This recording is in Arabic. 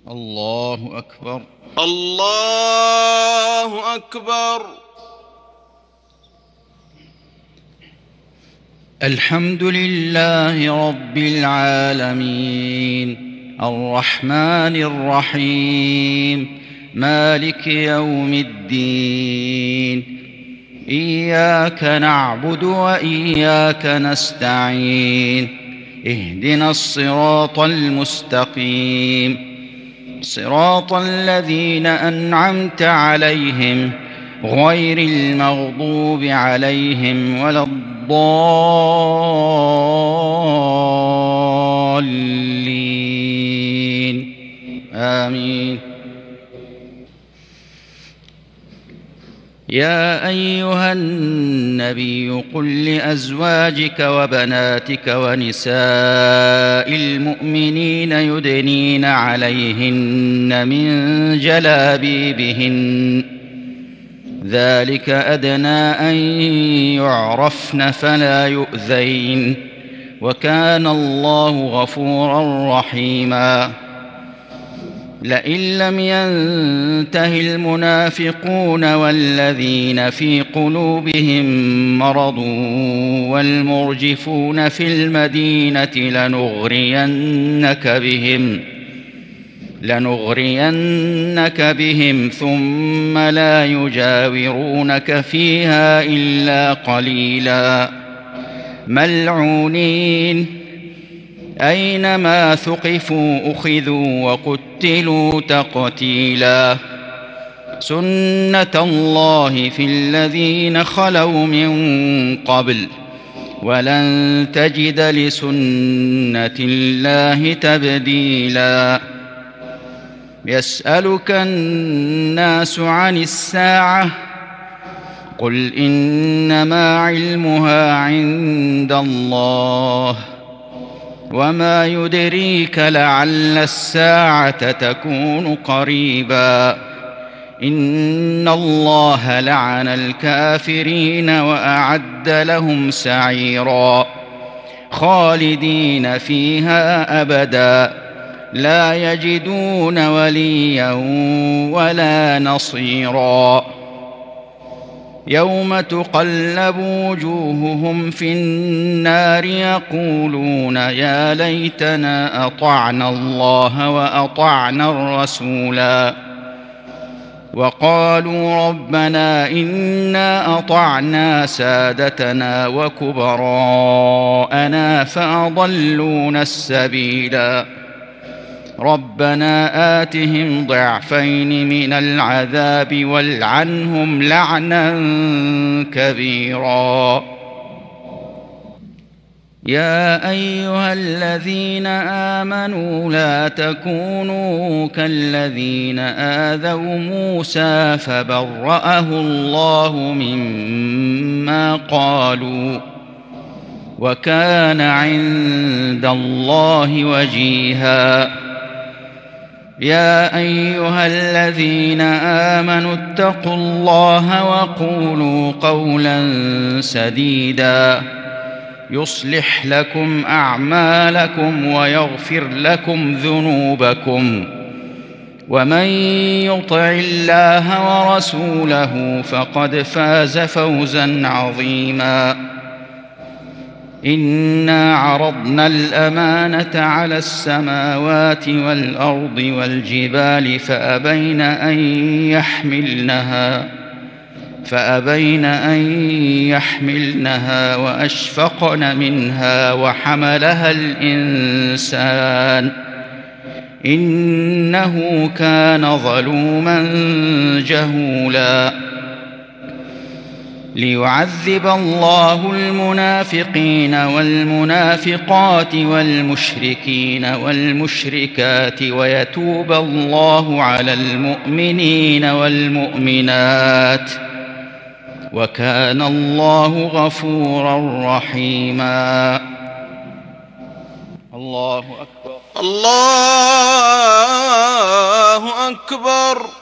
الله أكبر. الله أكبر. الحمد لله رب العالمين الرحمن الرحيم مالك يوم الدين. إياك نعبد وإياك نستعين. اهدنا الصراط المستقيم، صراط الذين أنعمت عليهم غير المغضوب عليهم ولا الضالين. آمين. يا أيها النبي قل لأزواجك وبناتك ونساء المؤمنين يدنين عليهن من جلابيبهن، ذلك أدنى أن يعرفن فلا يؤذين، وكان الله غفورا رحيما. لئن لم ينته المنافقون والذين في قلوبهم مرض والمرجفون في المدينة لنغرينك بهم ثم لا يجاورونك فيها إلا قليلا، ملعونين أينما ثقفوا أخذوا وقتلوا تقتيلا. سنة الله في الذين خلوا من قبل ولن تجد لسنة الله تبديلا. يسألك الناس عن الساعة قل إنما علمها عند الله، وما يدريك لعل الساعة تكون قريبا. إن الله لعن الكافرين وأعد لهم سعيرا، خالدين فيها أبدا لا يجدون وليا ولا نصيرا. يوم تقلب وجوههم في النار يقولون يا ليتنا أطعنا الله وأطعنا الرسولا، وقالوا ربنا إنا أطعنا سادتنا وكبراءنا فأضلونا السبيلا. ربنا آتهم ضعفين من العذاب والعنهم لعنا كبيرا. يا أيها الذين آمنوا لا تكونوا كالذين آذوا موسى فبرأه الله مما قالوا، وكان عند الله وجيها. يا أيها الذين آمنوا اتقوا الله وقولوا قولا سديدا يصلح لكم أعمالكم ويغفر لكم ذنوبكم، ومن يطع الله ورسوله فقد فاز فوزا عظيما. إنا عرضنا الأمانة على السماوات والأرض والجبال فأبين أن يحملنها وأشفقن منها وحملها الإنسان إنه كان ظلوما جهولا. ليعذب الله المنافقين والمنافقات والمشركين والمشركات ويتوب الله على المؤمنين والمؤمنات، وكان الله غفورا رحيما. الله أكبر. الله أكبر.